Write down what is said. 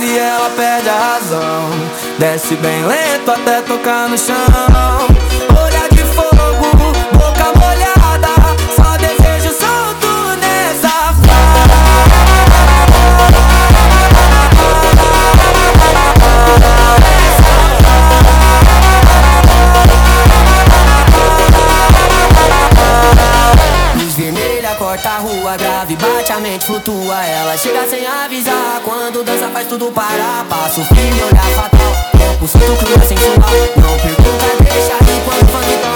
e ela perde a razão. Desce bem lento até tocar no chão. Olhar de fogo, boca molhada, só desejo solto nessa luz vermelha corta a rua, grave bate, a mente flutua. Ela chega sem avisar, quando dança faz tudo parar. Passa o fim, olhar fatal, corpo sinto cru, sensual. Não pergunta, deixa aí quando o funk